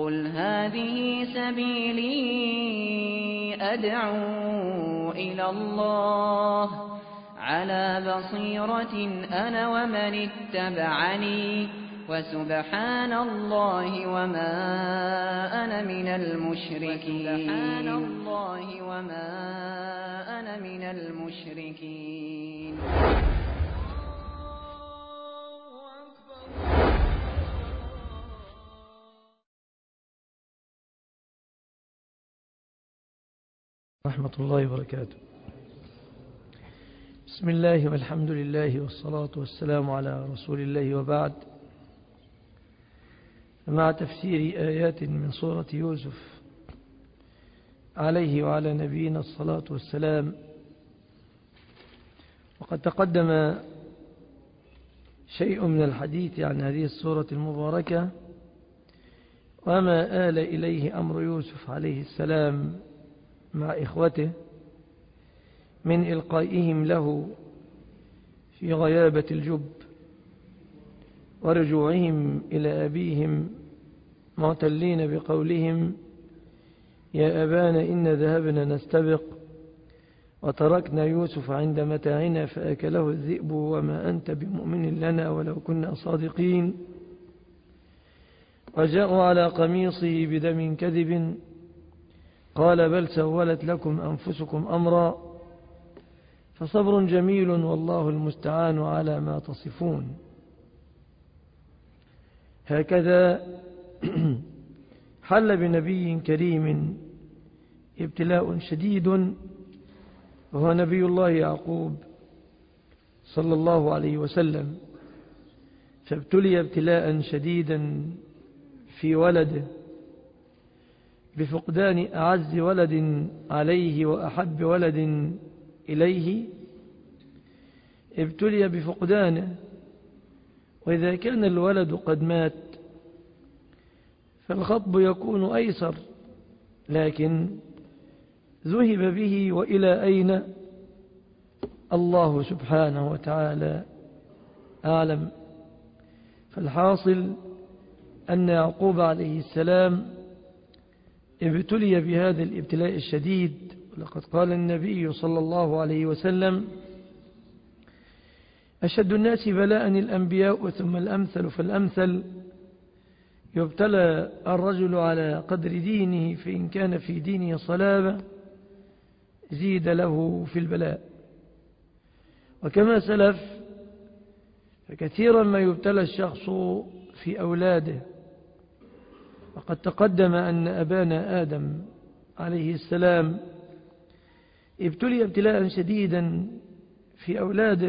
قُلْ هَٰذِهِ سَبِيلِي أَدْعُو إِلَى اللَّهِ ۚ عَلَىٰ بَصِيرَةٍ أَنَا وَمَنِ اتَّبَعَنِي ۖ وَسُبْحَانَ اللَّهِ وَمَا أَنَا مِنَ الْمُشْرِكِينَ. رحمة الله وبركاته. بسم الله والحمد لله والصلاة والسلام على رسول الله، وبعد. مع تفسير آيات من سورة يوسف عليه وعلى نبينا الصلاة والسلام، وقد تقدم شيء من الحديث عن هذه السورة المباركة وما آل إليه أمر يوسف عليه السلام مع إخوته من إلقائهم له في غيابة الجب ورجوعهم إلى أبيهم معتلين بقولهم: يا أبانا إن ذهبنا نستبق وتركنا يوسف عند متاعنا فأكله الذئب وما أنت بمؤمن لنا ولو كنا صادقين. وجاءوا على قميصه بدم كذب قال بل سولت لكم أنفسكم أمرا فصبر جميل والله المستعان على ما تصفون. هكذا حل بنبي كريم ابتلاء شديد، وهو نبي الله يعقوب صلى الله عليه وسلم، فابتلي ابتلاء شديدا في ولده بفقدان أعز ولد عليه وأحب ولد إليه، ابتلي بفقدانه. وإذا كان الولد قد مات فالخطب يكون أيسر، لكن ذهب به وإلى أين؟ الله سبحانه وتعالى أعلم. فالحاصل أن يعقوب عليه السلام ابتلي بهذا الابتلاء الشديد. ولقد قال النبي صلى الله عليه وسلم: أشد الناس بلاء الأنبياء ثم الأمثل فالأمثل، يبتلى الرجل على قدر دينه، فإن كان في دينه صلابة زيد له في البلاء. وكما سلف فكثيرا ما يبتلى الشخص في أولاده، وقد تقدم أن أبانا آدم عليه السلام ابتلي ابتلاء شديدا في أولاده،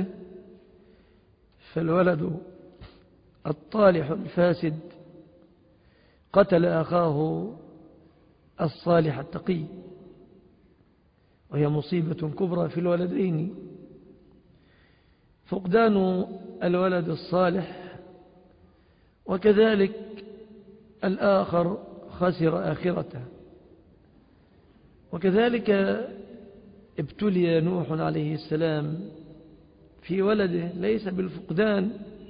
فالولد الطالح الفاسد قتل أخاه الصالح التقي، وهي مصيبة كبرى في الولدين. فقدان الولد الصالح، وكذلك الآخر خسر آخرته. وكذلك ابتلي نوح عليه السلام في ولده، ليس بالفقدان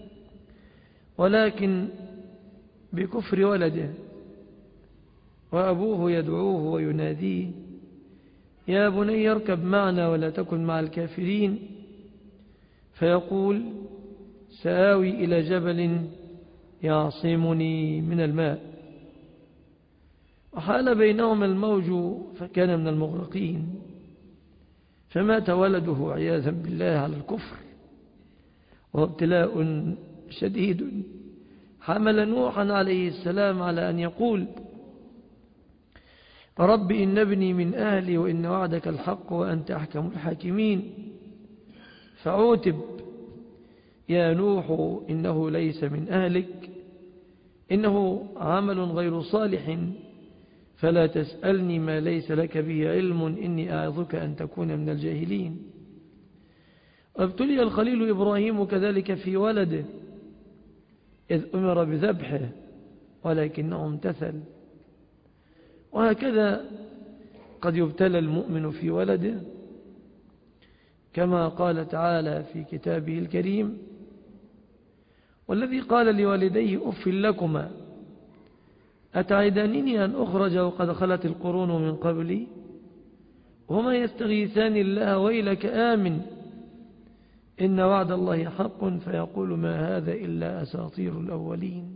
ولكن بكفر ولده، وأبوه يدعوه ويناديه: يا بني اركب معنا ولا تكن مع الكافرين. فيقول: سآوي إلى جبل يعصمني من الماء. وحال بينهما الموج فكان من المغرقين، فمات ولده عياذا بالله على الكفر. وهو ابتلاء شديد حمل نوحا عليه السلام على أن يقول: رب إن ابني من أهلي وإن وعدك الحق وأنت أحكم الحاكمين. فعوتب: يا نوح إنه ليس من أهلك، إنه عمل غير صالح، فلا تسألني ما ليس لك به علم، إني أعظك أن تكون من الجاهلين. وابتلي الخليل إبراهيم كذلك في ولده، إذ أمر بذبحه ولكنه امتثل. وهكذا قد يبتلى المؤمن في ولده، كما قال تعالى في كتابه الكريم: والذي قال لوالديه أف لكما أتعدانني أن أخرج وقد خلت القرون من قبلي وهما يستغيثان الله ويلك آمن إن وعد الله حق فيقول ما هذا إلا أساطير الأولين.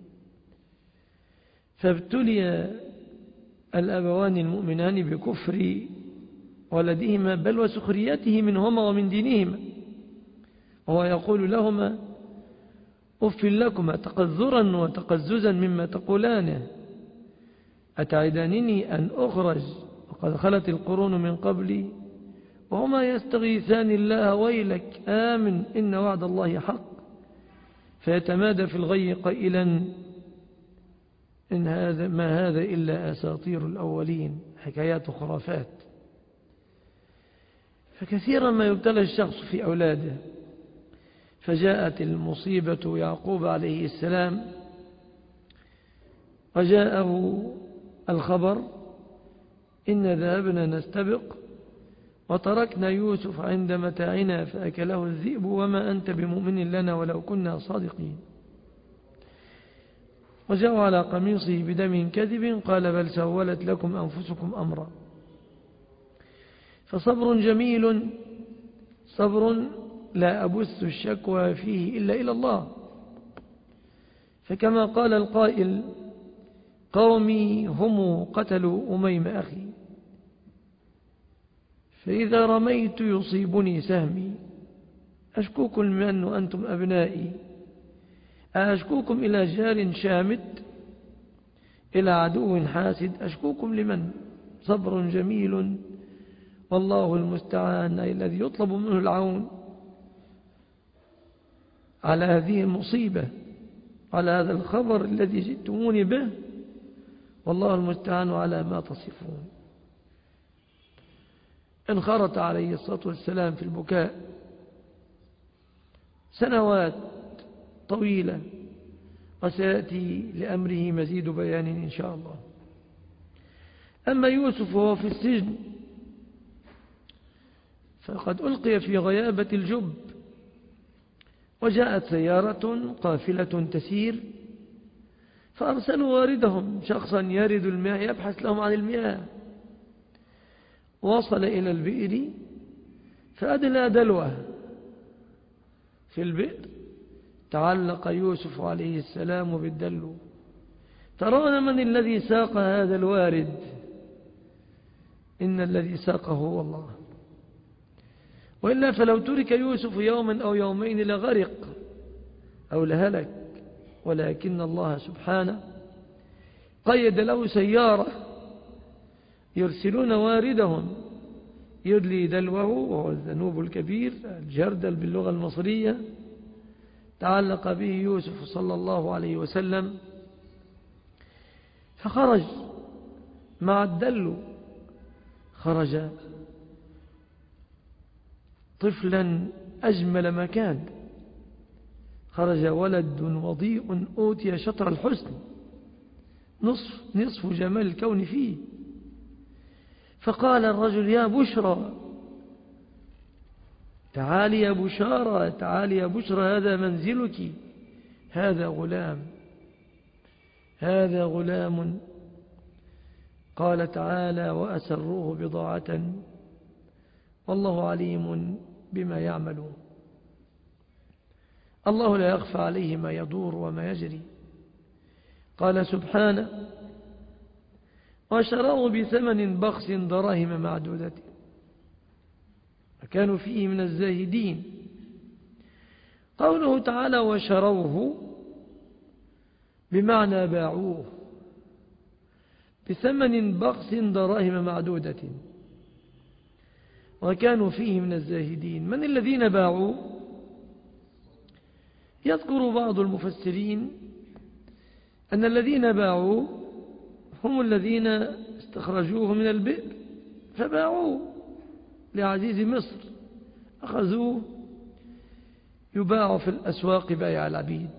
فابتلي الأبوان المؤمنان بكفر ولدهما بل وسخريته منهما ومن دينهما، وهو يقول لهما أف لكما تقذرا وتقززا مما تقولانه أتعدانني أن أخرج وقد خلت القرون من قبلي وهما يستغيثان الله ويلك آمن إن وعد الله حق فيتمادى في الغي قائلا إن هذا ما هذا إلا أساطير الأولين، حكايات خرافات. فكثيرا ما يبتلى الشخص في أولاده، فجاءت المصيبة يعقوب عليه السلام وجاءه الخبر إن ذهبنا نستبق وتركنا يوسف عند متاعنا فأكله الذئب وما أنت بمؤمن لنا ولو كنا صادقين. وجاءوا على قميصه بدم كذب قال بل سولت لكم أنفسكم أمرا. فصبر جميل، صبر لا أبث الشكوى فيه إلا إلى الله. فكما قال القائل قومي هم قتلوا أميم أخي فإذا رميت يصيبني سهمي أشكوكم من وأنتم أبنائي أشكوكم إلى جار شامت إلى عدو حاسد أشكوكم لمن. صبر جميل والله المستعان، أي الذي يطلب منه العون على هذه المصيبة على هذا الخبر الذي جئتموني به، والله المستعان على ما تصفون. انخرط عليه الصلاة والسلام في البكاء سنوات طويلة، وسيأتي لأمره مزيد بيان إن شاء الله. أما يوسف وهو في السجن فقد ألقي في غيابة الجب، وجاءت سيارة قافلة تسير فأرسلوا واردهم شخصا يرد الماء يبحث لهم عن المياه. وصل إلى البئر فأدلى دلوه في البئر، تعلق يوسف عليه السلام بالدلو. ترون من الذي ساق هذا الوارد؟ إن الذي ساقه هو الله، وإلا فلو ترك يوسف يوما أو يومين لغرق أو لهلك، ولكن الله سبحانه قيد له سيارة يرسلون واردهم يدلي دلوه وهو الذنوب الكبير الجردل باللغة المصرية. تعلق به يوسف صلى الله عليه وسلم فخرج مع الدلو، خرج طفلا أجمل مكان، خرج ولد وضيء أوتي شطر الحسن، نصف جمال الكون فيه. فقال الرجل يا بشرى تعالي يا بشارة، تعالي يا بشرى هذا منزلك، هذا غلام. قال تعالى وأسروه بضاعة والله عليم بما يعملون. الله لا يخفى عليه ما يدور وما يجري. قال سبحانه وشروه بثمن بخس دراهم معدودة فكانوا فيه من الزاهدين. قوله تعالى وشروه بمعنى باعوه بثمن بخس دراهم معدودة وكانوا فيه من الزاهدين. من الذين باعوا؟ يذكر بعض المفسرين أن الذين باعوا هم الذين استخرجوه من البئر فباعوه لعزيز مصر، أخذوه يباع في الأسواق بيع العبيد.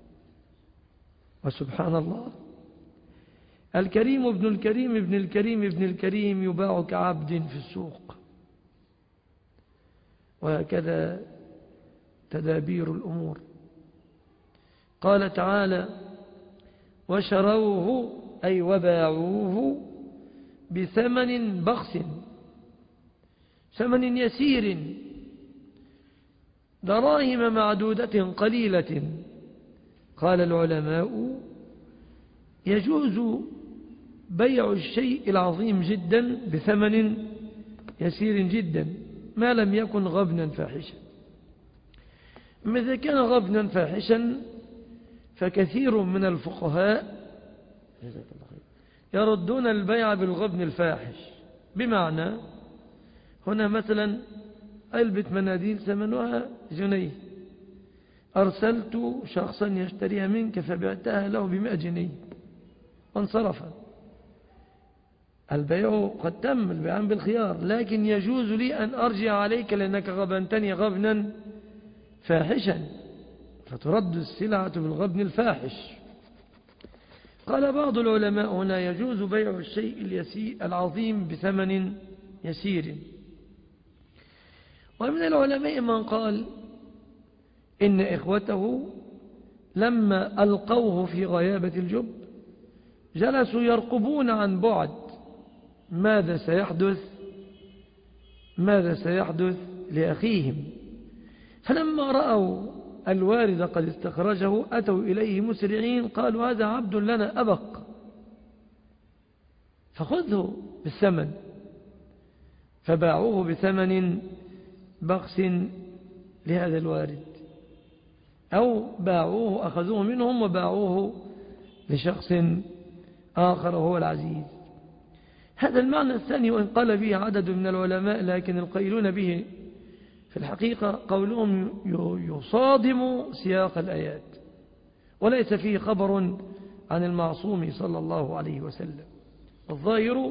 وسبحان الله الكريم ابن الكريم ابن الكريم ابن الكريم يباع كعبد في السوق. وهكذا تدابير الأمور. قال تعالى وشروه أي وباعوه بثمن بخس، ثمن يسير، دراهم معدودة قليلة. قال العلماء يجوز بيع الشيء العظيم جدا بثمن يسير جدا ما لم يكن غبنا فاحشا. إذا كان غبنا فاحشا فكثير من الفقهاء يردون البيع بالغبن الفاحش. بمعنى هنا مثلا علبة مناديل ثمنها جنيه، أرسلت شخصا يشتريها منك فبعتها له ب100 جنيه وانصرف. البيع قد تم، البيع بالخيار، لكن يجوز لي أن أرجع عليك لأنك غبنتني غبنا فاحشا، فترد السلعة بالغبن الفاحش. قال بعض العلماء هنا يجوز بيع الشيء اليسير العظيم بثمن يسير. ومن العلماء من قال إن إخوته لما ألقوه في غيابة الجب جلسوا يرقبون عن بعد ماذا سيحدث لأخيهم، فلما رأوا الوارد قد استخرجه أتوا إليه مسرعين، قالوا هذا عبد لنا أبق فخذه بالثمن، فباعوه بثمن بخس لهذا الوارد، أو باعوه أخذوه منهم وباعوه لشخص آخر وهو العزيز. هذا المعنى الثاني وإن قال به عدد من العلماء، لكن القائلون به في الحقيقة قولهم يصادم سياق الآيات وليس فيه خبر عن المعصوم صلى الله عليه وسلم. الظاهر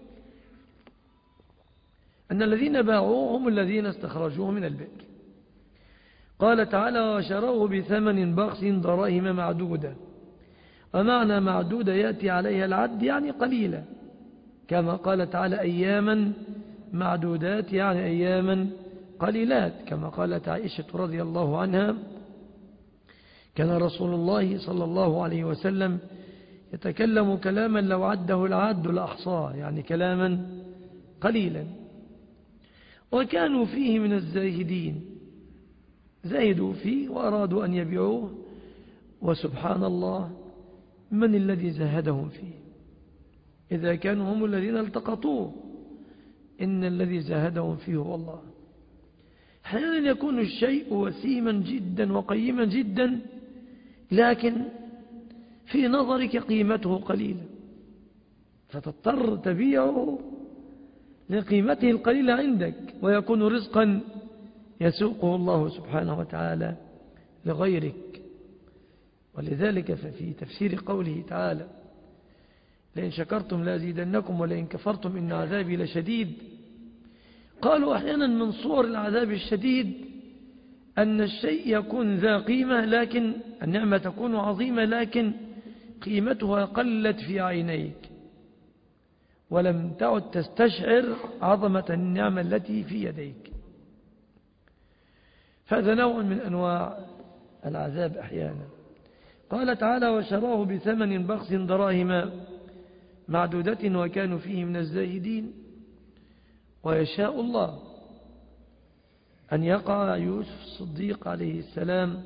أن الذين باعوه هم الذين استخرجوه من البئر. قال تعالى وشروه بثمن بخس دراهم معدودة، ومعنى معدودة يأتي عليها العد يعني قليلة، كما قال تعالى أياما معدودات يعني أياما قليلات، كما قالت عائشة رضي الله عنها كان رسول الله صلى الله عليه وسلم يتكلم كلاما لو عده العد لأحصاه، يعني كلاما قليلا. وكانوا فيه من الزاهدين، زاهدوا فيه وأرادوا أن يبيعوه، وسبحان الله من الذي زاهدهم فيه؟ إذا كانوا هم الذين التقطوه إن الذي زاهدهم فيه هو الله. أحيانا يكون الشيء وسيما جدا وقيما جدا لكن في نظرك قيمته قليلة، فتضطر تبيعه لقيمته القليلة عندك، ويكون رزقا يسوقه الله سبحانه وتعالى لغيرك. ولذلك ففي تفسير قوله تعالى لئن شكرتم لازيدنكم ولئن كفرتم إن عذابي لشديد، قالوا أحيانا من صور العذاب الشديد أن الشيء يكون ذا قيمة، لكن النعمة تكون عظيمة لكن قيمتها قلت في عينيك ولم تعد تستشعر عظمة النعمة التي في يديك. فهذا نوع من أنواع العذاب أحيانا. قال تعالى وشراه بثمن بخس دراهم معدودة وكانوا فيه من الزاهدين. ويشاء الله أن يقع يوسف الصديق عليه السلام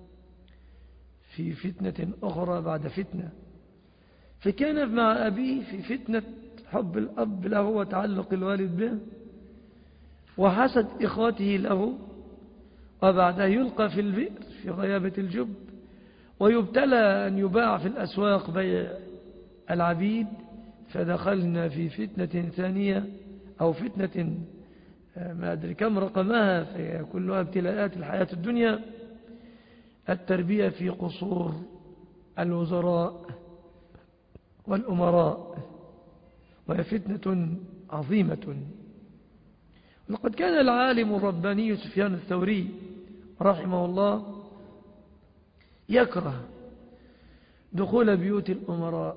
في فتنة أخرى بعد فتنة، فكان مع أبيه في فتنة حب الأب له وتعلق الوالد به وحسد إخوته له، وبعدها يلقى في البئر في غيابة الجب ويبتلى أن يباع في الأسواق بيع العبيد، فدخلنا في فتنة ثانية أو فتنة ما أدري كم رقمها، في كلها ابتلاءات الحياة الدنيا، التربية في قصور الوزراء والأمراء، وهي فتنة عظيمة. لقد كان العالم الرباني سفيان الثوري رحمه الله يكره دخول بيوت الأمراء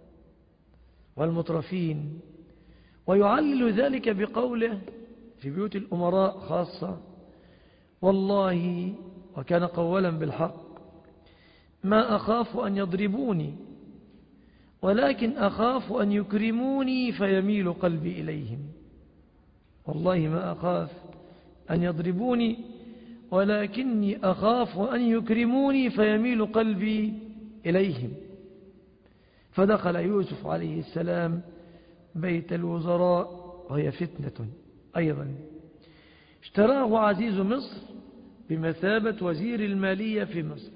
والمترفين، ويعلل ذلك بقوله في بيوت الأمراء خاصة والله وكان قولا بالحق ما أخاف أن يضربوني ولكن أخاف أن يكرموني فيميل قلبي إليهم. والله ما أخاف أن يضربوني، ولكني أخاف أن يكرموني فيميل قلبي إليهم. فدخل يوسف عليه السلام بيت الوزراء وهي فتنة أيضا. اشتراه عزيز مصر بمثابة وزير المالية في مصر.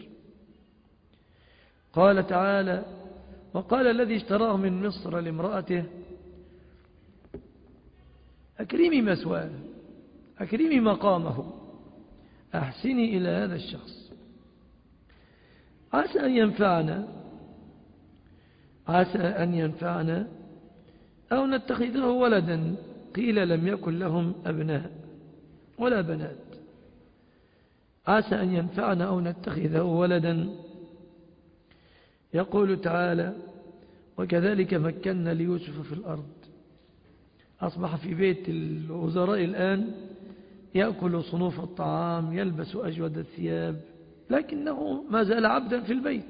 قال تعالى: وقال الذي اشتراه من مصر لامرأته أكرمي مثواه، أكرمي مقامه، أحسني إلى هذا الشخص، عسى أن ينفعنا أو نتخذه ولدا. قيل لم يكن لهم أبناء ولا بنات. عسى أن ينفعنا أو نتخذه ولدا. يقول تعالى: وكذلك مكنا ليوسف في الأرض. أصبح في بيت الوزراء الآن، يأكل صنوف الطعام، يلبس أجود الثياب، لكنه ما زال عبدا في البيت.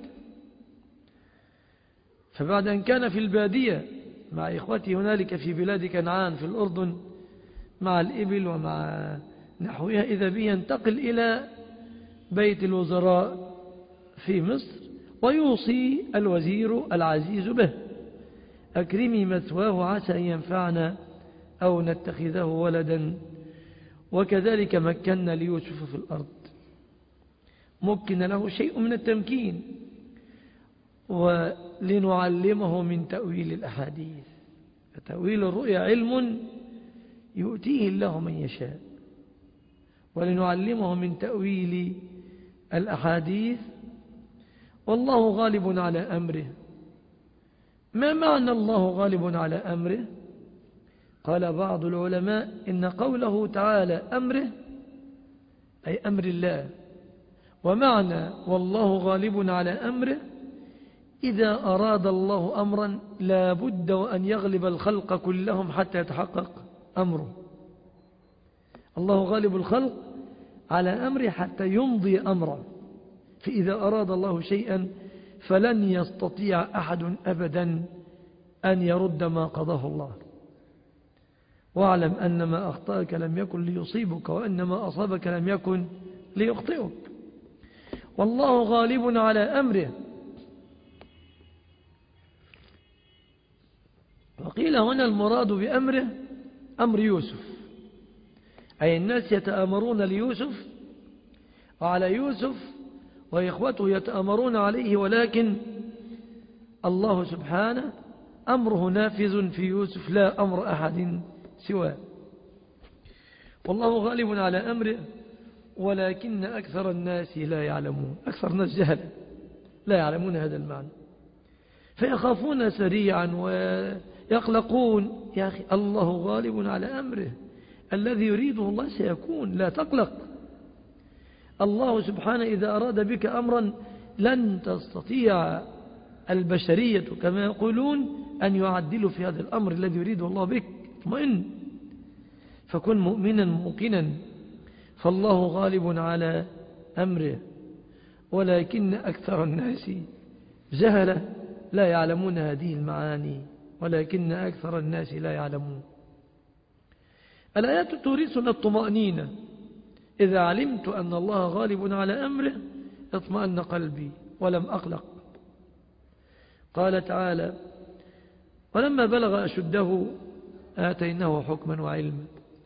فبعد أن كان في البادية مع إخوته هنالك في بلاد كنعان في الأردن مع الإبل ومع نحوها، إذا به ينتقل إلى بيت الوزراء في مصر ويوصي الوزير العزيز به: أكرمي مثواه عسى أن ينفعنا أو نتخذه ولدا. وكذلك مكنا ليوسف في الأرض. مكن له شيء من التمكين، ولنعلمه من تأويل الأحاديث. فتأويل الرؤيا علم يؤتيه الله من يشاء، ولنعلمه من تأويل الأحاديث. والله غالب على أمره. ما معنى الله غالب على أمره؟ قال بعض العلماء إن قوله تعالى أمره أي أمر الله، ومعنى والله غالب على أمره إذا أراد الله أمرا لا بد وأن يغلب الخلق كلهم حتى يتحقق أمره. الله غالب الخلق على أمره حتى يمضي أمره. فإذا أراد الله شيئا فلن يستطيع أحد أبدا أن يرد ما قضاه الله. واعلم أن ما أخطأك لم يكن ليصيبك، وأن ما أصابك لم يكن ليخطئك. والله غالب على أمره. وقيل هنا المراد بأمره أمر يوسف، أي الناس يتآمرون ليوسف وعلى يوسف، وإخوته يتآمرون عليه، ولكن الله سبحانه أمره نافذ في يوسف لا أمر أحد سواه. والله غالب على أمره ولكن أكثر الناس لا يعلمون. أكثر الناس جهل لا يعلمون هذا المعنى، فيخافون سريعا ويقلقون. يا أخي الله غالب على أمره، الذي يريده الله سيكون، لا تقلق. الله سبحانه إذا أراد بك أمرا لن تستطيع البشرية كما يقولون أن يعدلوا في هذا الأمر الذي يريده الله بك. اطمئن، فكن مؤمنا موقنا. فالله غالب على أمره ولكن أكثر الناس جهلة لا يعلمون هذه المعاني، ولكن أكثر الناس لا يعلمون. الآيات تورثنا الطمأنينة. إذا علمت أن الله غالب على أمره اطمأن قلبي ولم أقلق. قال تعالى: ولما بلغ أشده آتيناه حكما وعلما.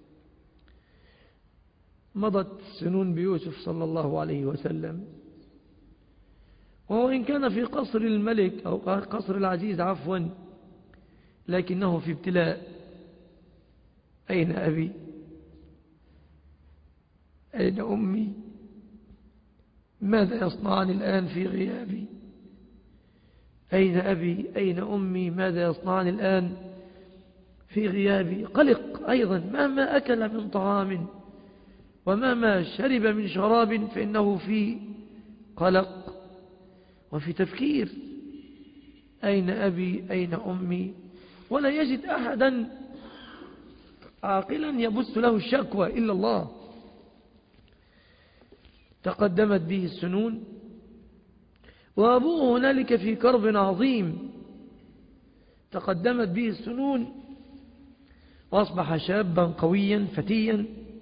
مضت سنون بيوسف صلى الله عليه وسلم، وهو إن كان في قصر الملك أو قصر العزيز عفوا، لكنه في ابتلاء. أين أبي؟ أين أمي؟ ماذا يصنعان الآن في غيابي؟ أين أبي؟ أين أمي؟ ماذا يصنعان الآن في غيابي؟ قلق أيضا، مهما أكل من طعام ومهما شرب من شراب فإنه في قلق وفي تفكير. أين أبي؟ أين أمي؟ ولا يجد أحدا عاقلا يبث له الشكوى إلا الله. تقدمت به السنون، وأبوه هنالك في كرب عظيم، تقدمت به السنون وأصبح شابا قويا فتيا،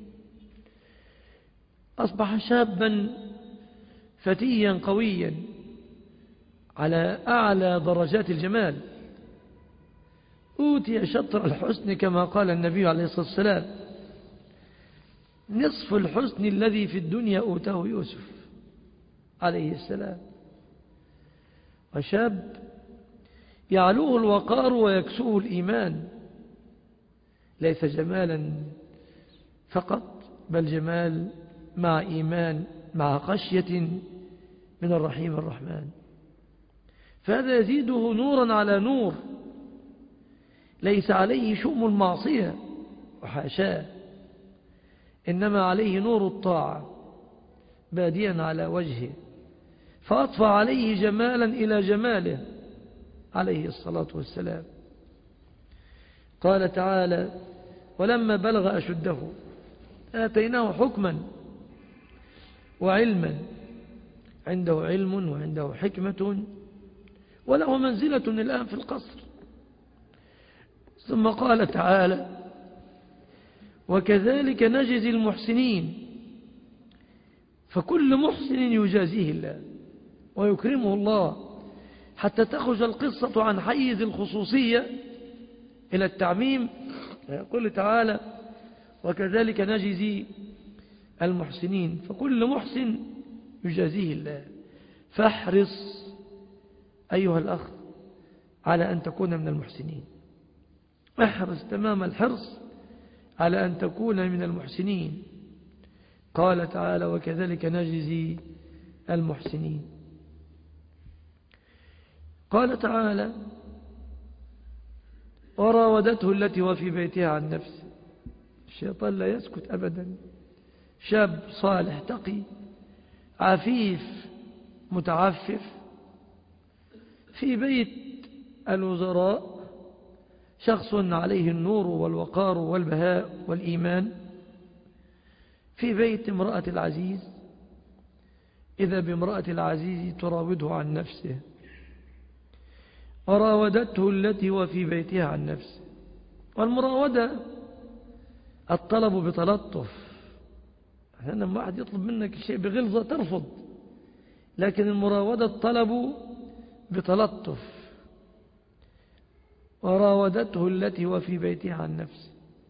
أصبح شابا فتيا قويا على أعلى درجات الجمال، أوتي شطر الحسن كما قال النبي عليه الصلاة والسلام: نصف الحسن الذي في الدنيا أوتاه يوسف عليه السلام. وشاب يعلوه الوقار ويكسوه الإيمان، ليس جمالا فقط بل جمال مع إيمان مع خشية من الرحيم الرحمن، فهذا يزيده نورا على نور، ليس عليه شؤم المعصية وحاشاه، إنما عليه نور الطاعة باديا على وجهه، فأطفى عليه جمالا إلى جماله عليه الصلاة والسلام. قال تعالى: ولما بلغ أشده آتيناه حكما وعلما، عنده علم وعنده حكمة وله منزلة الآن في القصر. ثم قال تعالى: وكذلك نجزي المحسنين، فكل محسن يجازيه الله ويكرمه الله، حتى تخرج القصة عن حيز الخصوصية إلى التعميم. يقول تعالى: وكذلك نجزي المحسنين، فكل محسن يجازيه الله. فاحرص أيها الأخ على أن تكون من المحسنين، احرص تمام الحرص على أن تكون من المحسنين. قال تعالى: وكذلك نجزي المحسنين. قال تعالى: وراودته التي هو في بيتها عن نفسه. الشيطان لا يسكت أبدا، شاب صالح تقي عفيف متعفف في بيت الوزراء، شخص عليه النور والوقار والبهاء والإيمان، في بيت امرأة العزيز، إذا بامرأة العزيز تراوده عن نفسه. وراودته التي هو في بيتها عن نفسه. والمراودة الطلب بتلطف، لما واحد يطلب منك الشيء بغلظة ترفض، لكن المراودة الطلب بتلطف. وراودته التي هو في بيتها عن نفسه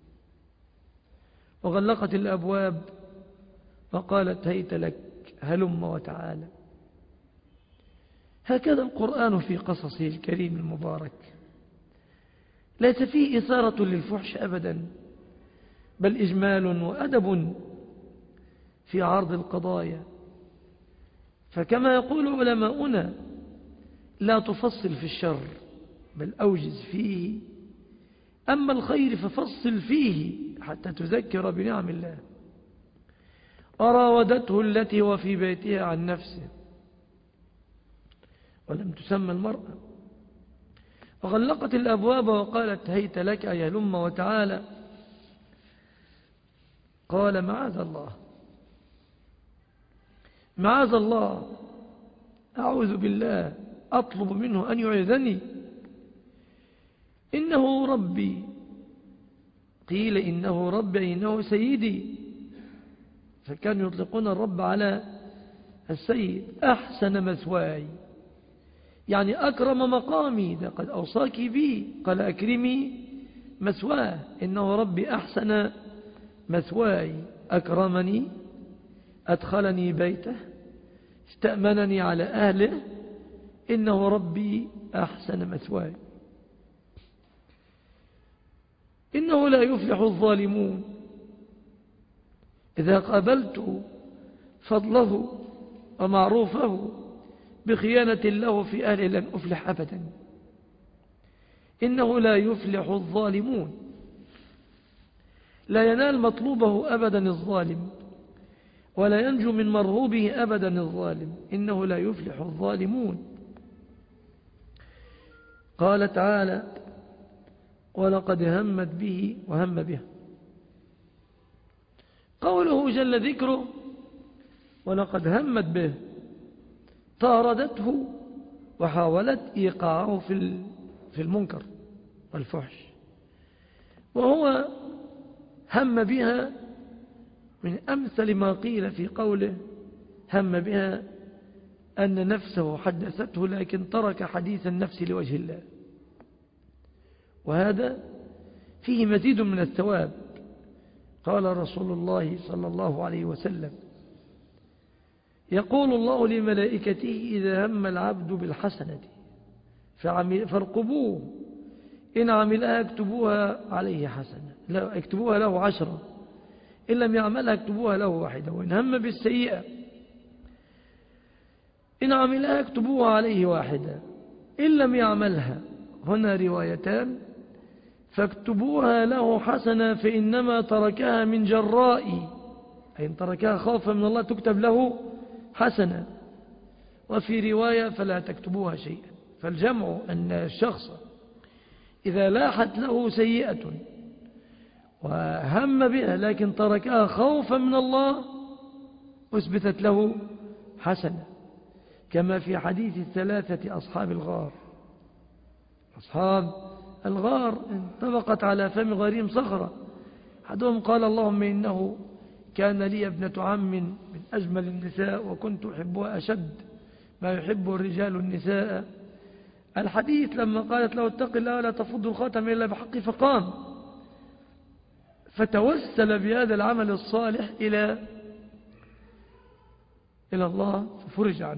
وغلقت الأبواب وقالت: هيت لك هلم وتعالى. هكذا القرآن في قصصه الكريم المبارك، ليس فيه إثارة للفحش أبدا، بل إجمال وأدب في عرض القضايا. فكما يقول علماؤنا: لا تفصل في الشر بل أوجز فيه، أما الخير ففصل فيه حتى تذكر بنعم الله. وراودته التي هو في بيتها عن نفسه، ولم تسمى المرأة. وغلقت الأبواب وقالت: هيت لك أي هلم وتعالى. قال: معاذ الله، معاذ الله، أعوذ بالله، أطلب منه أن يعيذني، إنه ربي. قيل: إنه ربي إنه سيدي، فكانوا يطلقون الرب على السيد. أحسن مثواي، يعني أكرم مقامي، ده قد أوصاك بي، قال: أكرمي مثواه، إنه ربي أحسن مثواي، أكرمني، أدخلني بيته، استأمنني على أهله، إنه ربي أحسن مثواي. إنه لا يفلح الظالمون، إذا قابلت فضله ومعروفه بخيانة له في أهله لن أفلح أبدا. إنه لا يفلح الظالمون، لا ينال مطلوبه أبدا الظالم، ولا ينجو من مرهوبه أبدا الظالم. إنه لا يفلح الظالمون. قال تعالى: ولقد همت به وهم به. قوله جل ذكره ولقد همت به، طاردته وحاولت إيقاعه في المنكر، والفحش، وهو هم بها من أمثل ما قيل في قوله هم بها أن نفسه حدثته لكن ترك حديث النفس لوجه الله، وهذا فيه مزيد من الثواب. قال رسول الله صلى الله عليه وسلم: يقول الله لملائكته إذا هم العبد بالحسنة فارقبوه، إن عملها اكتبوها عليه حسنة، لا اكتبوها له 10، إن لم يعملها اكتبوها له 1، وإن هم بالسيئة إن عملها اكتبوها عليه 1، إن لم يعملها، هنا روايتان، فاكتبوها له حسنة فإنما تركها من جراء، أي إن تركها خوفا من الله تكتب له حسنة. وفي رواية فلا تكتبوها شيئا. فالجمع أن الشخص إذا لاحت له سيئة وهم بها لكن تركها خوفا من الله أثبتت له حسنة، كما في حديث الثلاثة أصحاب الغار. أصحاب الغار انطبقت على فم غريم صخرة، أحدهم قال: اللهم إنه كان لي ابنة عم من أجمل النساء وكنت أحبها أشد ما يحب الرجال النساء. الحديث لما قالت له: اتق الله ولا تفض الخاتم إلا بحق، فقام فتوسل بهذا العمل الصالح إلى الله ففرج عنه.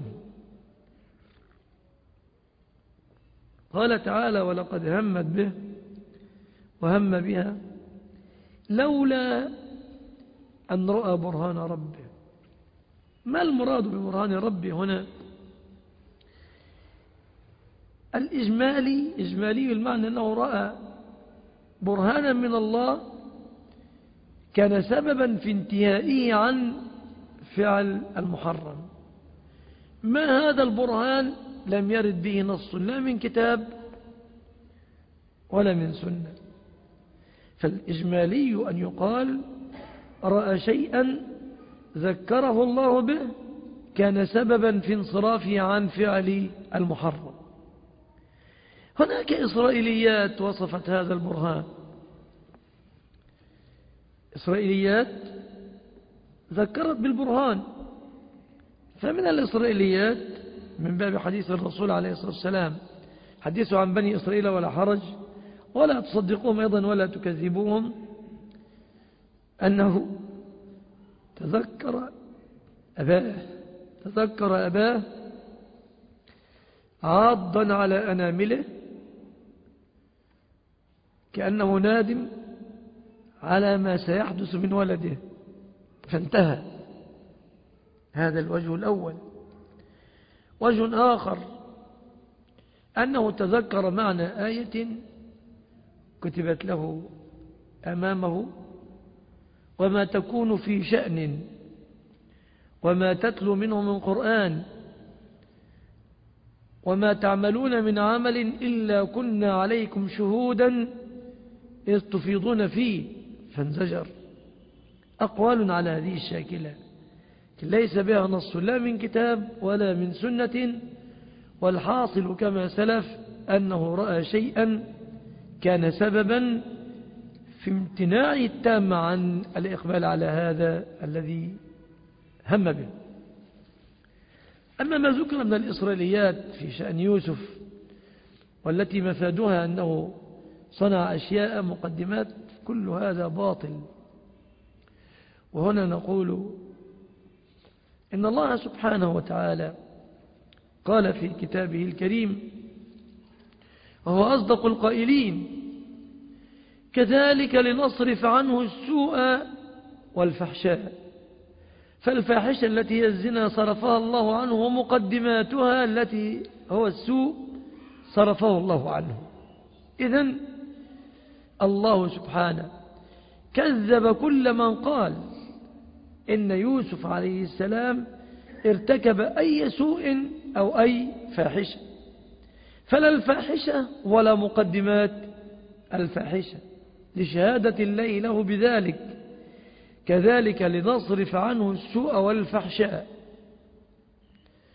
قال تعالى: ولقد همت به وهم بها لولا أن رأى برهان ربه. ما المراد ببرهان ربه هنا؟ إجمالي المعنى أنه رأى برهانا من الله كان سببا في انتهائه عن فعل المحرم. ما هذا البرهان؟ لم يرد به نص لا من كتاب ولا من سنة. فالإجمالي أن يقال رأى شيئا ذكره الله به كان سببا في انصرافه عن فعل المحرم. هناك إسرائيليات وصفت هذا البرهان، إسرائيليات ذكرت بالبرهان. فمن الإسرائيليات من باب حديث الرسول عليه الصلاة والسلام: حديثوا عن بني إسرائيل ولا حرج ولا تصدقوهم أيضا ولا تكذبوهم، أنه تذكر أباه عاضا على أنامله كأنه نادم على ما سيحدث من ولده، فانتهى. هذا الوجه الأول. وجه آخر أنه تذكر معنى آية كتبت له أمامه: وما تكون في شأن وما تتلو منه من قرآن وما تعملون من عمل إلا كنا عليكم شهودا إذ تفيضون فيه، فانزجر. أقوال على هذه الشاكلة ليس بها نص لا من كتاب ولا من سنة، والحاصل كما سلف أنه رأى شيئا كان سببا في امتناعه التام عن الإقبال على هذا الذي هم به. أما ما ذكر من الإسرائيليات في شأن يوسف والتي مفادها أنه صنع أشياء مقدمات، كل هذا باطل. وهنا نقول إن الله سبحانه وتعالى قال في كتابه الكريم وهو أصدق القائلين: كذلك لنصرف عنه السوء والفحشاء. فالفاحشة التي هي الزنا صرفها الله عنه، ومقدماتها التي هو السوء صرفه الله عنه. إذن الله سبحانه كذب كل من قال إن يوسف عليه السلام ارتكب أي سوء أو أي فاحشة، فلا الفاحشة ولا مقدمات الفاحشة، لشهادة الله له بذلك. كذلك لنصرف عنه السوء والفحشاء.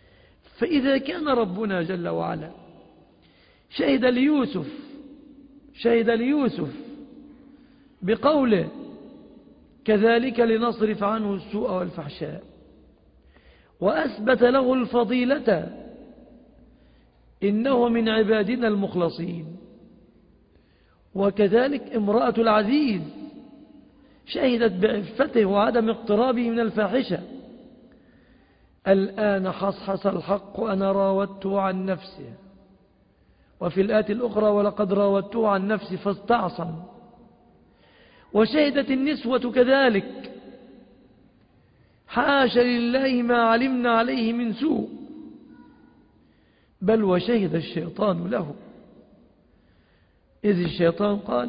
فإذا كان ربنا جل وعلا شهد ليوسف شهد ليوسف بقوله كذلك لنصرف عنه السوء والفحشاء، وأثبت له الفضيلة إنه من عبادنا المخلصين. وكذلك امرأة العزيز شهدت بعفته وعدم اقترابه من الفاحشة. الآن حصحص الحق أنا راودته عن نفسه، وفي الآية الأخرى ولقد راودته عن نفسه فاستعصم. وشهدت النسوة كذلك حاشا لله ما علمنا عليه من سوء، بل وشهد الشيطان له، إذ الشيطان قال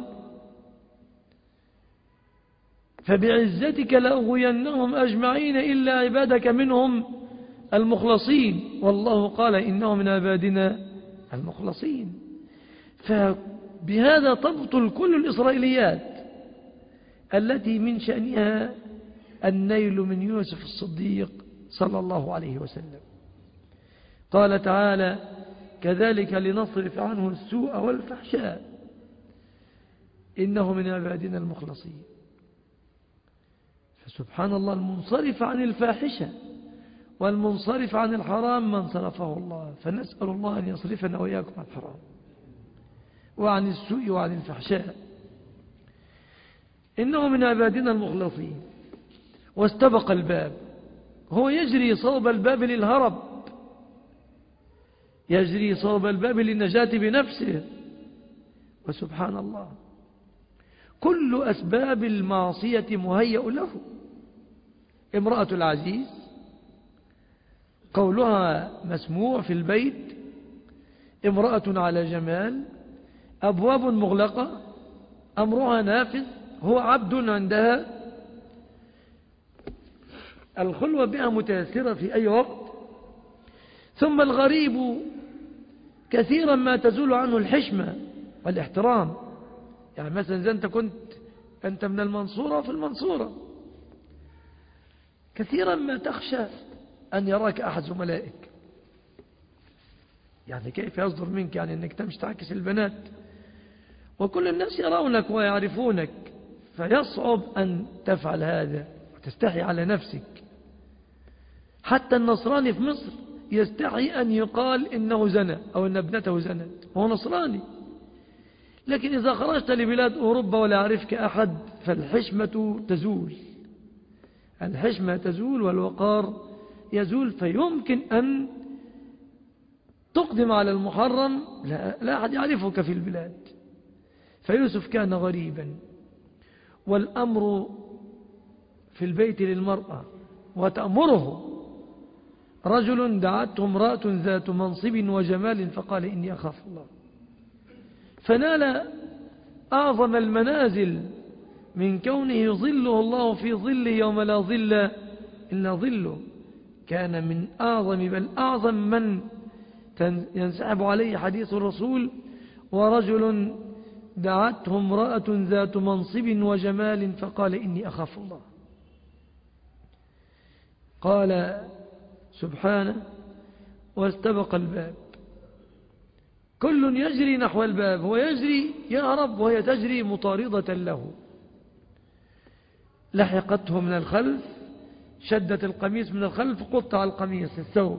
فبعزتك لأغوينهم أجمعين إلا عبادك منهم المخلصين، والله قال إنه من عبادنا المخلصين. فبهذا تبطل كل الإسرائيليات التي من شأنها النيل من يوسف الصديق صلى الله عليه وسلم. قال تعالى كذلك لنصرف عنه السوء والفحشاء إنه من عبادنا المخلصين. فسبحان الله، المنصرف عن الفاحشة والمنصرف عن الحرام من صرفه الله، فنسأل الله أن يصرفنا وإياكم عن الحرام وعن السوء وعن الفحشاء. إنه من عبادنا المخلصين. واستبق الباب، هو يجري صوب الباب للهرب، يجري صوب الباب للنجاة بنفسه. وسبحان الله، كل أسباب المعصية مهيأ له. امرأة العزيز قولها مسموع في البيت، امرأة على جمال، أبواب مغلقة، أمرها نافذ، هو عبد عندها، الخلوة بها متيسرة في أي وقت. ثم الغريب كثيرا ما تزول عنه الحشمة والاحترام. يعني مثلا إذا أنت من المنصورة في المنصورة، كثيرا ما تخشى أن يراك أحد زملائك، يعني كيف يصدر منك يعني أنك تمشي تعكس البنات، وكل الناس يرونك ويعرفونك، فيصعب أن تفعل هذا وتستحي على نفسك. حتى النصراني في مصر يستحي أن يقال إنه زنى أو أن ابنته زنت، هو نصراني. لكن إذا خرجت لبلاد أوروبا ولا يعرفك أحد فالحشمة تزول، الحشمة تزول والوقار يزول، فيمكن أن تقدم على المحرم لا أحد يعرفك في البلاد. فيوسف كان غريبا. والأمر في البيت للمرأة وتأمره. رجل دعته امرأة ذات منصب وجمال فقال إني أخاف الله، فنال أعظم المنازل من كونه يظله الله في ظله يوم لا ظل إلا ظله. كان من أعظم بل أعظم من ينسحب عليه حديث الرسول: ورجل دعته امرأة ذات منصب وجمال فقال إني أخاف الله. قال سبحانه واستبق الباب. كل يجري نحو الباب، هو يجري يهرب وهي تجري مطاردة له. لحقته من الخلف، شدت القميص من الخلف، قطع القميص الثوب.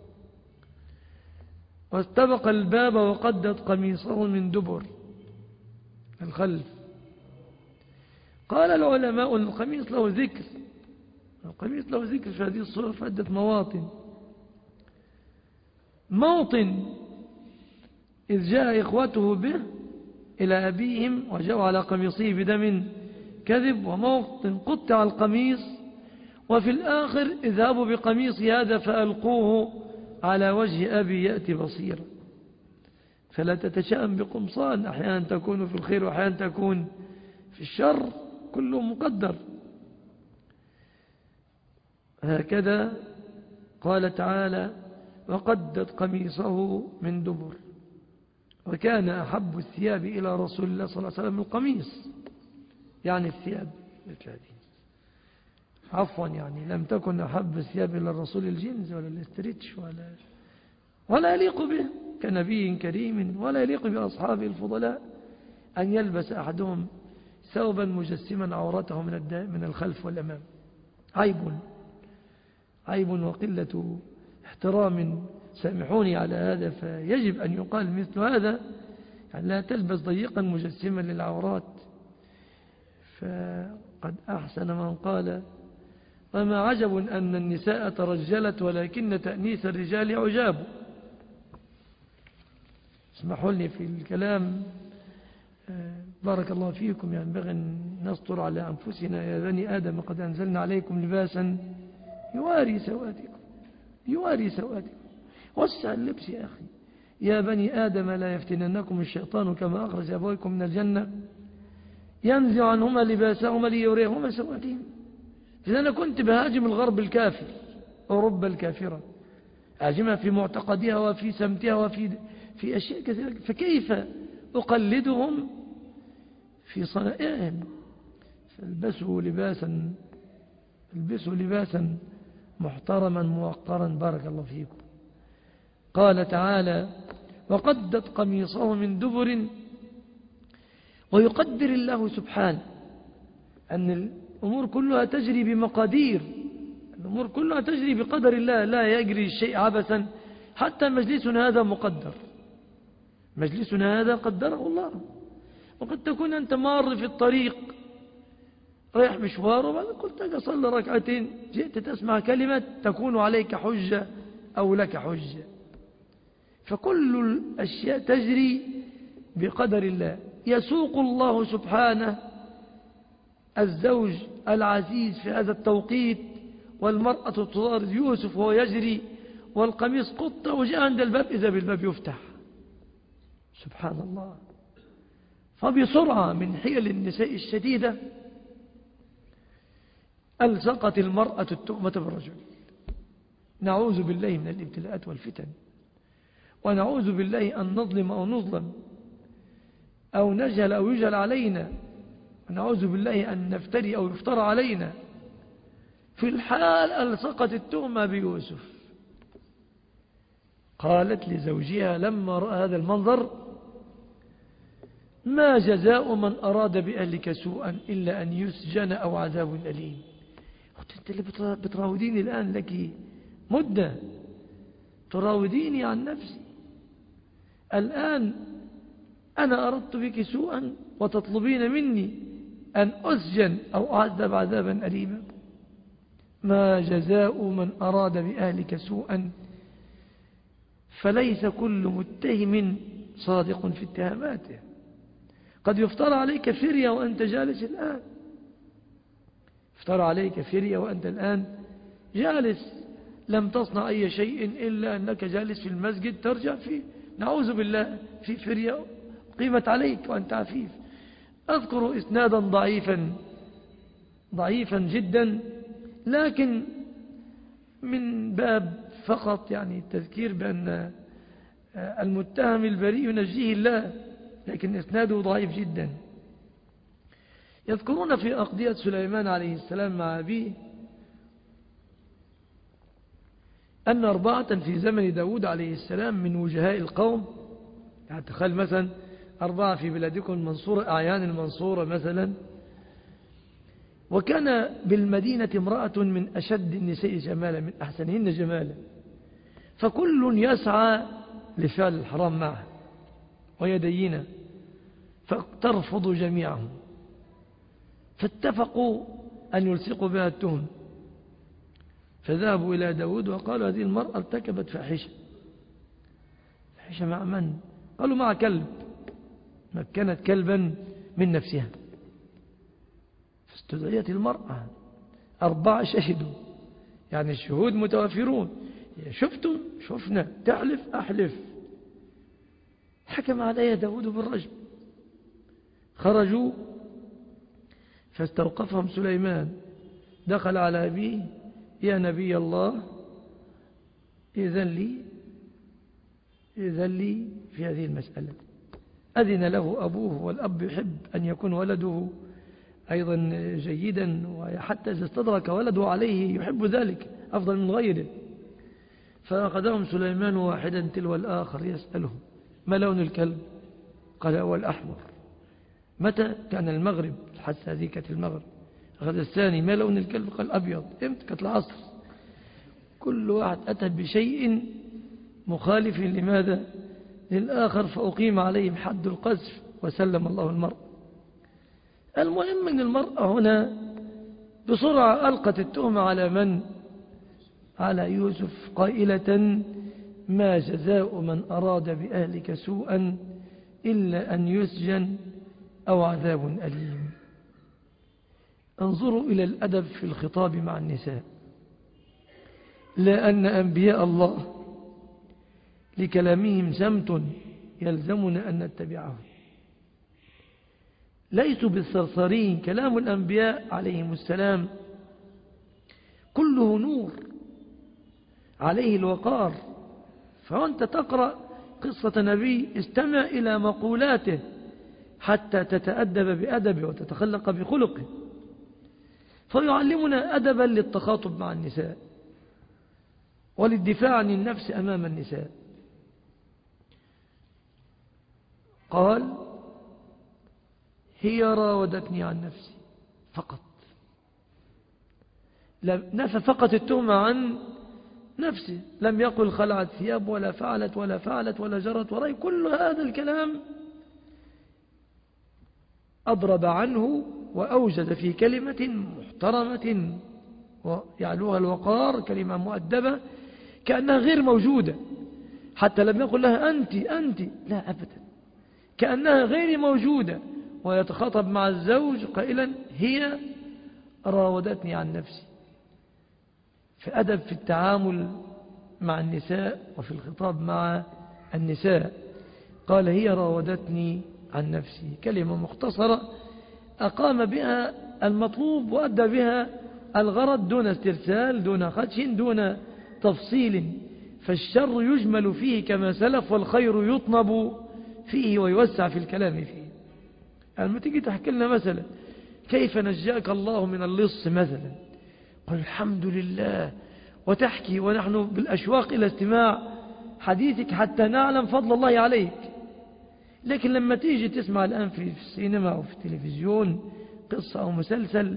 واستبق الباب وقدت قميصه من دبر الخلف. قال العلماء أن القميص له ذكر، القميص له ذكر في هذه الصورة في عدة مواطن. موطن إذ جاء إخوته به إلى أبيهم وجاءوا على قميصه بدم كذب، وموطن قطع القميص، وفي الآخر اذهبوا بقميص هذا فألقوه على وجه أبي يأتي بصيرا. فلا تتشائم بقمصان، أحيانا تكون في الخير وأحيانا تكون في الشر، كله مقدر. هكذا قال تعالى: وقدت قميصه من دبر. وكان أحب الثياب إلى رسول الله صلى الله عليه وسلم القميص، يعني الثياب مثل هذه. عفوا، يعني لم تكن أحب الثياب إلى الرسول الجنز ولا الاستريتش ولا يليق به كنبي كريم، ولا يليق بأصحابه الفضلاء أن يلبس أحدهم ثوبا مجسما عورته من الخلف والأمام. عيب وقلة احترام، سامحوني على هذا. فيجب أن يقال مثل هذا، يعني لا تلبس ضيقا مجسما للعورات. فقد أحسن من قال: وما عجب أن النساء ترجلت ولكن تأنيس الرجال عجاب. اسمحوا لي في الكلام، بارك الله فيكم. ينبغي أن نستر على أنفسنا. يا بني آدم قد أنزلنا عليكم لباسا يواري سواتكم. وسع اللبس يا أخي. يا بني آدم لا يفتننكم الشيطان كما أخرج أبويكم من الجنة ينزع عنهما لباسهما ليريهما سواتهم. إذا أنا كنت بهاجم الغرب الكافر، أوروبا الكافرة، أهاجمها في معتقدها وفي سمتها وفي أشياء كثيرة، فكيف أقلدهم في صنائعهم؟ فالبسوا لباسا محترما موقرا. بارك الله فيكم. قال تعالى: وقدت قميصه من دبر. ويقدر الله سبحانه أن الأمور كلها تجري بمقادير، الأمور كلها تجري بقدر الله، لا يجري الشيء عبثا. حتى مجلسنا هذا مقدر، مجلسنا هذا قدره الله. وقد تكون أنت مار في الطريق رايح مشوار، وبعد قلت لك صلي ركعتين، جئت تسمع كلمة تكون عليك حجة أو لك حجة. فكل الأشياء تجري بقدر الله. يسوق الله سبحانه الزوج العزيز في هذا التوقيت، والمرأة تطارد يوسف وهو يجري، والقميص قطة، وجاء عند الباب إذا بالباب يفتح. سبحان الله. فبسرعة من حيل النساء الشديدة ألصقت المرأة التهمة بالرجل. نعوذ بالله من الابتلاءات والفتن، ونعوذ بالله أن نظلم أو نظلم، أو نجهل أو يجهل علينا، ونعوذ بالله أن نفتري أو يفترى علينا. في الحال ألصقت التهمة بيوسف. قالت لزوجها لما رأى هذا المنظر: ما جزاء من أراد بأهلك سوءا إلا أن يسجن أو عذاب أليم. أنت اللي بتراوديني الآن، لك مدة تراوديني عن نفسي، الآن أنا أردت بك سوءا وتطلبين مني أن أسجن أو أعذب عذابا أليما. ما جزاء من أراد بأهلك سوءا. فليس كل متهم صادق في اتهاماته. قد يفترى عليك فرية وأنت جالس الآن، افترى عليك فرية وأنت الآن جالس، لم تصنع أي شيء إلا أنك جالس في المسجد ترجع فيه، نعوذ بالله، في فرية قيمت عليك وأنت عفيف. أذكر إسنادا ضعيفا جدا، لكن من باب فقط يعني التذكير بأن المتهم البريء ينجيه الله، لكن إسناده ضعيف جدا. يذكرون في أقضية سليمان عليه السلام مع أبيه أن 4 في زمن داود عليه السلام من وجهاء القوم، يعني تخيل مثلا 4 في بلادكم المنصورة، أعيان المنصورة مثلا، وكان بالمدينة امرأة من أشد النساء جمالا، من أحسنهن جمالا، فكل يسعى لفعل الحرام معه ويدينا، فترفض جميعهم، فاتفقوا أن يلصقوا بها التهم. فذهبوا إلى داود وقالوا: هذه المرأة ارتكبت فاحشة مع من؟ قالوا: مع كلب، مكنت كلبا من نفسها. فاستدعيت المرأة، 4 شهدوا، يعني الشهود متوافرون، شفتم؟ شفنا، تحلف؟ أحلف. حكم عليها داود بالرجم. خرجوا فاستوقفهم سليمان، دخل على أبيه: يا نبي الله، إذن لي في هذه المسألة. أذن له أبوه، والأب يحب أن يكون ولده أيضا جيدا، وحتى إذا استدرك ولده عليه يحب ذلك أفضل من غيره. فأخذهم سليمان واحدا تلو الآخر يسألهم: ما لون الكلب؟ قال: هو الأحمر. متى؟ كان المغرب، الحادثة هذه كانت المغرب. أخذ الثاني، ما لون الكلب؟ قال أبيض. امتى؟ كانت العصر. كل واحد أتى بشيء مخالف لماذا؟ للآخر، فأقيم عليهم حد القذف وسلم الله المرء. المهم أن المرأة هنا بسرعة ألقت التهمة على من؟ على يوسف، قائلة: ما جزاء من أراد بأهلك سوءا إلا أن يسجن أو عذاب أليم. انظروا إلى الأدب في الخطاب مع النساء. لا أن أنبياء الله لكلامهم سمت يلزمنا أن نتبعه، ليسوا بالثرثرين. كلام الأنبياء عليهم السلام كله نور، عليه الوقار. فأنت تقرأ قصة نبي، استمع إلى مقولاته حتى تتأدب بأدبه وتتخلق بخلقه. فيعلمنا أدبا للتخاطب مع النساء وللدفاع عن النفس أمام النساء. قال: هي راودتني عن نفسي فقط. نفى فقط التهمة عن نفسه، لم يقل خلعت ثياب ولا فعلت ولا فعلت ولا جرت ورأي. كل هذا الكلام أضرب عنه وأوجد في كلمة محترمة ويعلوها الوقار، كلمة مؤدبة كأنها غير موجودة. حتى لم يقل لها أنت، لا أبدا، كأنها غير موجودة. ويتخاطب مع الزوج قائلا: هي راودتني عن نفسي. في أدب في التعامل مع النساء وفي الخطاب مع النساء. قال: هي راودتني عن نفسي، كلمة مختصرة أقام بها المطلوب وأدى بها الغرض، دون استرسال، دون خدش، دون تفصيل. فالشر يجمل فيه كما سلف، والخير يطنب فيه ويوسع في الكلام فيه. لما تيجي تحكي لنا مثلا كيف نجاك الله من اللص مثلا، قل الحمد لله، وتحكي ونحن بالأشواق إلى استماع حديثك حتى نعلم فضل الله عليك. لكن لما تيجي تسمع الآن في السينما أو في التلفزيون قصة أو مسلسل،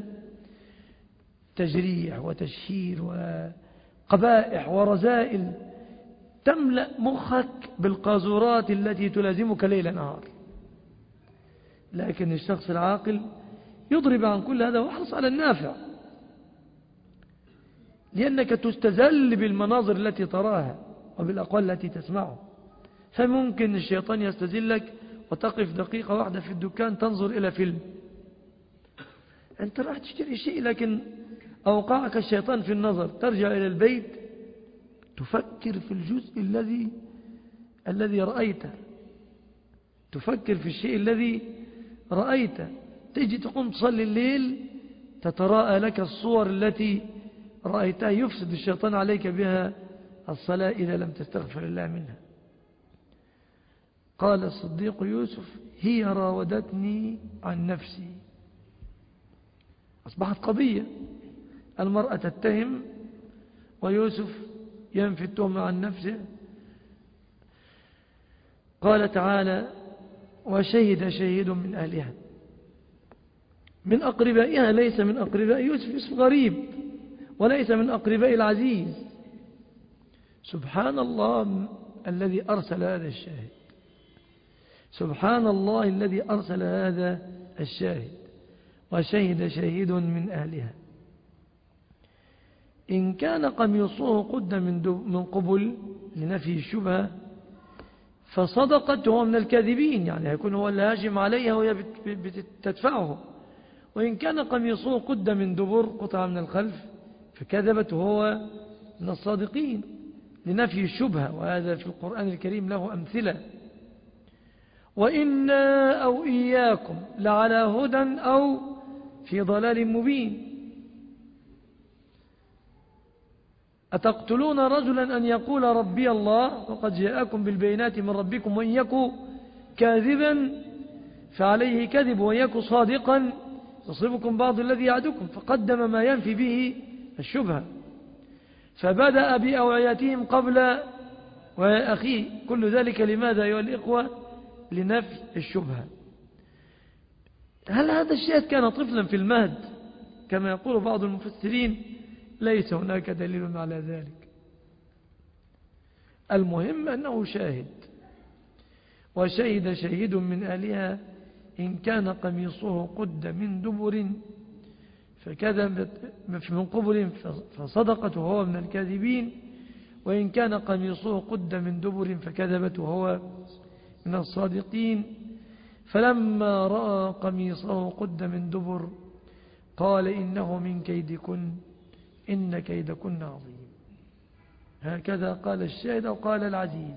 تجريح وتشهير وقبائح ورذائل، تملأ مخك بالقاذورات التي تلازمك ليل نهار. لكن الشخص العاقل يضرب عن كل هذا ويحرص على النافع، لأنك تستذل بالمناظر التي تراها وبالأقوال التي تسمعها. فممكن الشيطان يستذلك وتقف دقيقة واحدة في الدكان تنظر إلى فيلم. أنت راح تشتري شيء لكن أوقعك الشيطان في النظر، ترجع إلى البيت تفكر في الجزء الذي رأيته، تفكر في الشيء الذي رأيته. تجي تقوم تصلي الليل تتراءى لك الصور التي رأيتها، يفسد الشيطان عليك بها الصلاة إذا لم تستغفر الله منها. قال الصديق يوسف: هي راودتني عن نفسي. أصبحت قضية، المرأة تتهم ويوسف ينفي التهمة عن نفسه. قال تعالى: وشهد شهيد من أهلها، من أقربائها، ليس من أقرباء يوسف، يوسف غريب، وليس من أقرباء العزيز. سبحان الله الذي أرسل هذا الشاهد، سبحان الله الذي أرسل هذا الشاهد. وشهد شهيد من أهلها إن كان قميصه قد من قبل لنفي الشبهة فصدقت وهو من الكاذبين، يعني هيكون هو اللي هاجم عليها وهي بتدفعه. وإن كان قميصه قد من دبر، قطع من الخلف، فكذبت وهو من الصادقين لنفي الشبهة. وهذا في القرآن الكريم له أمثلة. وإنا أو إياكم لعلى هدى أو في ضلال مبين. أتقتلون رجلا أن يقول ربي الله وقد جاءكم بالبينات من ربكم وإن يكن كاذبا فعليه كذب وإن يكن صادقا يصيبكم بعض الذي يعدكم. فقدم ما ينفي به الشبهة، فبدأ بأوعيتهم قبل وأخيه. كل ذلك لماذا أيها الإخوة؟ لنفي الشبهة. هل هذا الشاهد كان طفلا في المهد كما يقول بعض المفسرين؟ ليس هناك دليل على ذلك. المهم أنه شاهد. وشهد شهيد من أهلها إن كان قميصه قد من دبر فكذبت من قبل فصدقت وهو من الكاذبين، وإن كان قميصه قد من دبر فكذبت وهو من الصادقين. فلما رأى قميصه قد من دبر قال إنه من كيدكن إن كيدكن عظيم. هكذا قال الشاهد أو قال العزيز.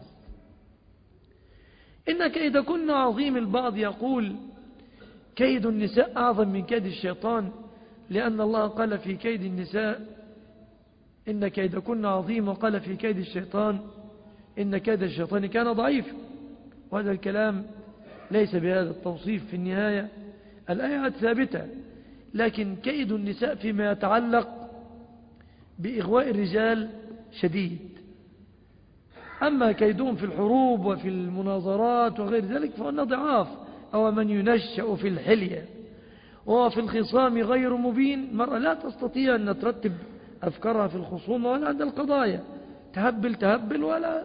إن كيدكن عظيم. البعض يقول كيد النساء أعظم من كيد الشيطان، لأن الله قال في كيد النساء إن كيدكن عظيم، وقال في كيد الشيطان إن كيد الشيطان كان ضعيف. وهذا الكلام ليس بهذا التوصيف. في النهاية الآيات ثابتة، لكن كيد النساء فيما يتعلق بإغواء الرجال شديد. أما كيدهم في الحروب وفي المناظرات وغير ذلك فهو ضعاف. أو من ينشأ في الحلية وهو في الخصام غير مبين، المرأة لا تستطيع أن ترتب أفكارها في الخصومة ولا عند القضايا، تهبل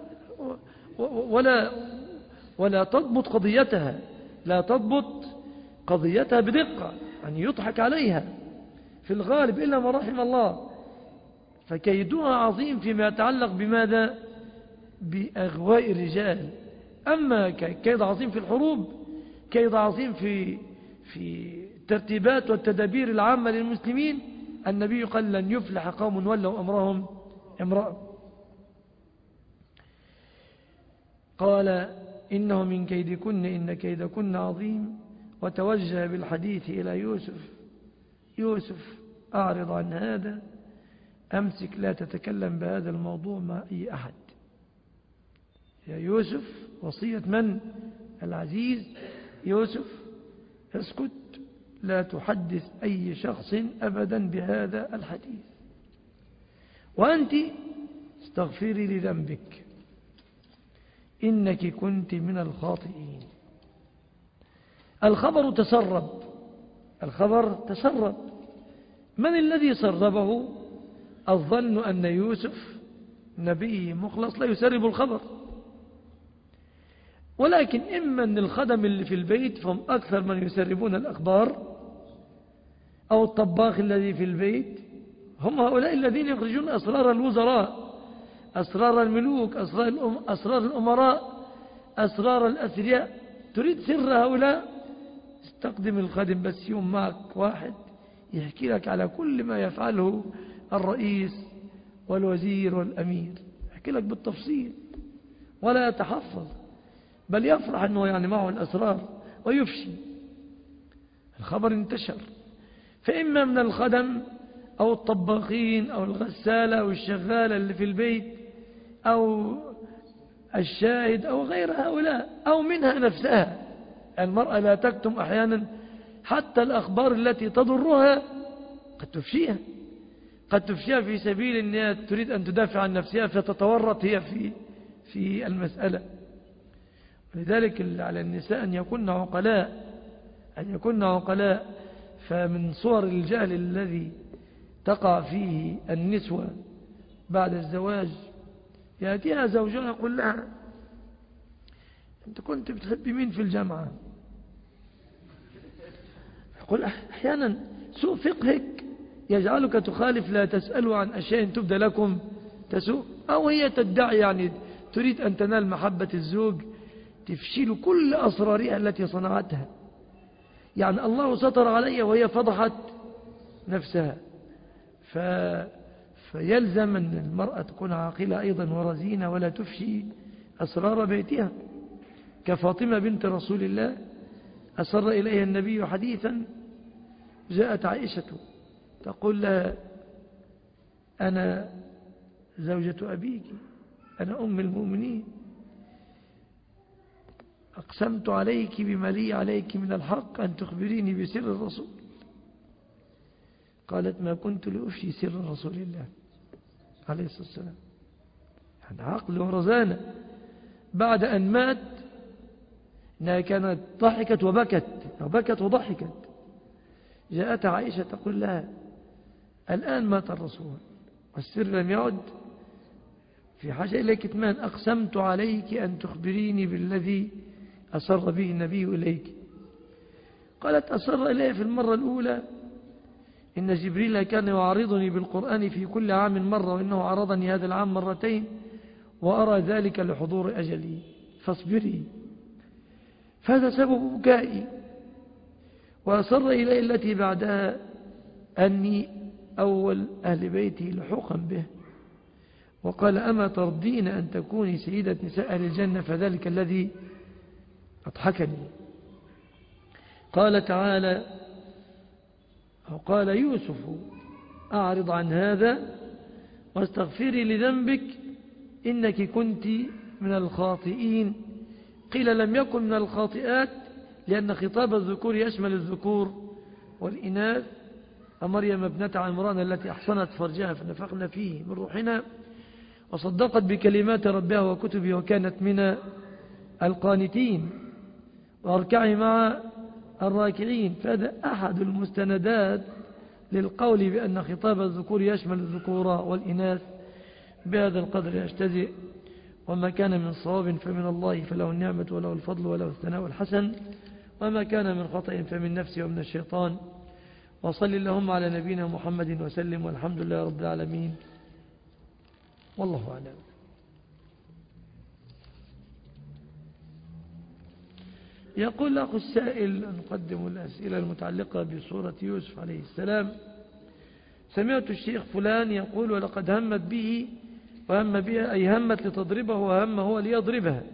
ولا تضبط قضيتها، لا تضبط قضيتها بدقة، يعني يضحك عليها في الغالب إلا ما رحم الله. فكيدها عظيم فيما يتعلق بماذا؟ بأغواء الرجال. أما كيد عظيم في الحروب، كيد عظيم في الترتيبات والتدابير العامة للمسلمين. النبي قال لن يفلح قوم ولوا أمرهم امرأة. قال إنه من كيدكن إن كيدكن عظيم. وتوجه بالحديث إلى يوسف أعرض عن هذا، أمسك لا تتكلم بهذا الموضوع مع أي أحد. يا يوسف، وصية من؟ العزيز. يوسف اسكت، لا تحدث أي شخص أبدا بهذا الحديث، وأنت استغفري لذنبك إنك كنت من الخاطئين. الخبر تسرب. من الذي سربه؟ الظن أن يوسف نبي مخلص لا يسرب الخبر، ولكن إما أن الخدم اللي في البيت فهم أكثر من يسربون الأخبار، أو الطباخ الذي في البيت، هم هؤلاء الذين يخرجون أسرار الوزراء، أسرار الملوك، أسرار الأمراء، أسرار الأثرياء. تريد سر هؤلاء؟ استقدم الخادم بس يوم معك واحد يحكي لك على كل ما يفعله الرئيس والوزير والأمير، يحكي لك بالتفصيل ولا يتحفظ، بل يفرح أنه يعني معه الأسرار ويفشي. الخبر انتشر. فإما من الخدم أو الطباخين أو الغسالة أو الشغالة اللي في البيت أو الشاهد أو غير هؤلاء، أو منها نفسها. المرأة لا تكتم أحيانا حتى الأخبار التي تضرها، قد تفشيها في سبيل أنها تريد أن تدافع عن نفسها فتتورط هي في المسألة. ولذلك على النساء أن يكون عقلاء. فمن صور الجهل الذي تقع فيه النسوة بعد الزواج، يأتيها زوجها يقول لها أنت كنت بتحبي مين في الجامعة؟ يقول أحيانا سوء فقهك يجعلك تخالف، لا تسألوا عن أشياء تبدأ لكم تسوء. أو هي تدعي يعني تريد أن تنال محبة الزوج، تفشل كل أسرارها التي صنعتها. يعني الله ستر عليها وهي فضحت نفسها. فيلزم أن المرأة تكون عاقلة أيضا ورزينة، ولا تفشي أسرار بيتها. كفاطمة بنت رسول الله أسر إليها النبي حديثا، جاءت عائشة تقول لها أنا زوجة أبيك، أنا أم المؤمنين، أقسمت عليك بما لي عليك من الحق أن تخبريني بسر الرسول. قالت ما كنت لأفشي سر رسول الله عليه الصلاة والسلام. يعني عقل ورزانة. بعد أن مات أنها كانت ضحكت وبكت وضحكت، جاءت عائشة تقول لها الآن مات الرسول والسر لم يعد في حاجة إلى كتمان، أقسمت عليك أن تخبريني بالذي أسر به النبي إليك. قالت أسر إليه في المرة الأولى إن جبريل كان يعارضني بالقرآن في كل عام مرة، وإنه عرضني هذا العام مرتين، وأرى ذلك لحضور أجلي فاصبري. فهذا سبب بكائي. وأسر إليه التي بعدها أني أول أهل بيتي لحوقا به، وقال أما ترضين أن تكوني سيدة نساء أهل الجنة؟ فذلك الذي أضحكني. قال تعالى أو قال يوسف أعرض عن هذا واستغفري لذنبك إنك كنت من الخاطئين. قيل لم يكن من الخاطئات لأن خطاب الذكور يشمل الذكور والإناث. ومريم ابنة عمران التي أحصنت فرجها فنفخنا فيه من روحنا وصدقت بكلمات ربها وكتبه وكانت من القانتين واركعي مع الراكعين. فهذا أحد المستندات للقول بأن خطاب الذكور يشمل الذكور والإناث. بهذا القدر يجتزئ، وما كان من صواب فمن الله فله النعمة وله الفضل وله الثناء الحسن، وما كان من خطأ فمن نفسه ومن الشيطان. وصل اللهم على نبينا محمد وسلم، والحمد لله رب العالمين، والله أعلم. يقول أخو السائل: نقدم الأسئلة المتعلقة بسورة يوسف عليه السلام. سمعت الشيخ فلان يقول: ولقد همت به وهم بها، أي همت لتضربه وهم هو ليضربها.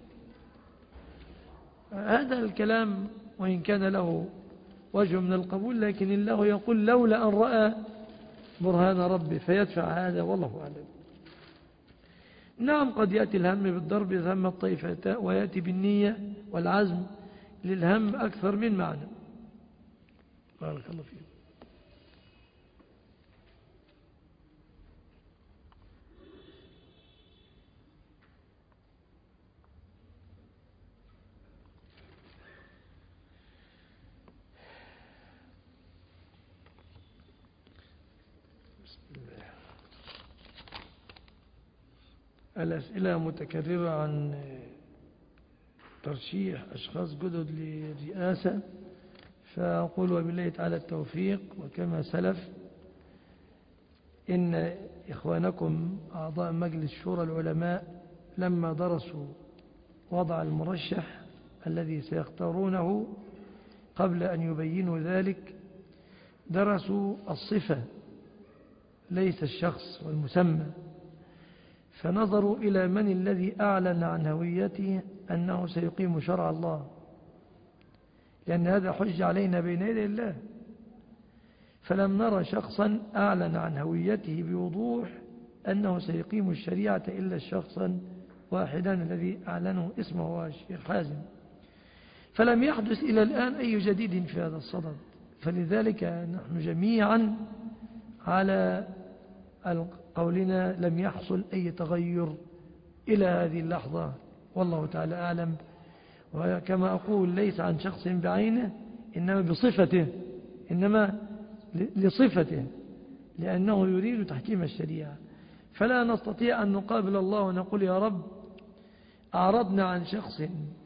هذا الكلام وإن كان له وجه من القبول، لكن الله يقول: لولا أن رأى برهان ربي فيدفع هذا، والله أعلم. نعم، قد يأتي الهم بالضرب إذا هم الطائفتان، ويأتي بالنية والعزم للهم أكثر من معنى. بارك الله فيك. الأسئلة متكررة عن ترشيح أشخاص جدد للرئاسة، فأقول وبالله تعالى التوفيق. وكما سلف إن إخوانكم أعضاء مجلس شورى العلماء لما درسوا وضع المرشح الذي سيختارونه قبل أن يبينوا ذلك درسوا الصفة ليس الشخص والمسمى، فنظروا إلى من الذي أعلن عن هويته أنه سيقيم شرع الله، لأن هذا حج علينا بين يدي الله. فلم نرى شخصا أعلن عن هويته بوضوح أنه سيقيم الشريعة إلا شخصا واحدا الذي أعلنه اسمه هو الشيخ حازم. فلم يحدث إلى الآن أي جديد في هذا الصدد، فلذلك نحن جميعا على قولنا لم يحصل أي تغير إلى هذه اللحظة، والله تعالى أعلم. وكما أقول ليس عن شخص بعينه، إنما بصفته، إنما لصفته، لأنه يريد تحكيم الشريعة. فلا نستطيع أن نقابل الله ونقول: يا رب أعرضنا عن شخص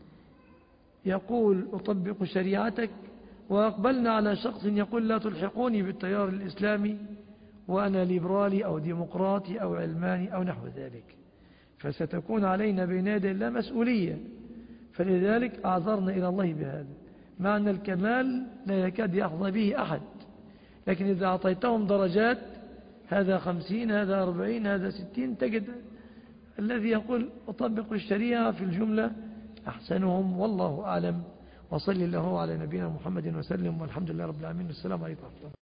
يقول أطبق شريعتك، وأقبلنا على شخص يقول لا تلحقوني بالتيار الإسلامي وأنا ليبرالي أو ديمقراطي أو علماني أو نحو ذلك. فستكون علينا بين يدي الله مسؤولية. فلذلك أعذرنا إلى الله بهذا. معنى الكمال لا يكاد يحظى به أحد، لكن إذا أعطيتهم درجات، هذا 50 هذا 40 هذا 60، تجد الذي يقول أطبق الشريعة في الجملة أحسنهم، والله أعلم. وصل الله على نبينا محمد وسلم، والحمد لله رب العالمين. السلام عليكم.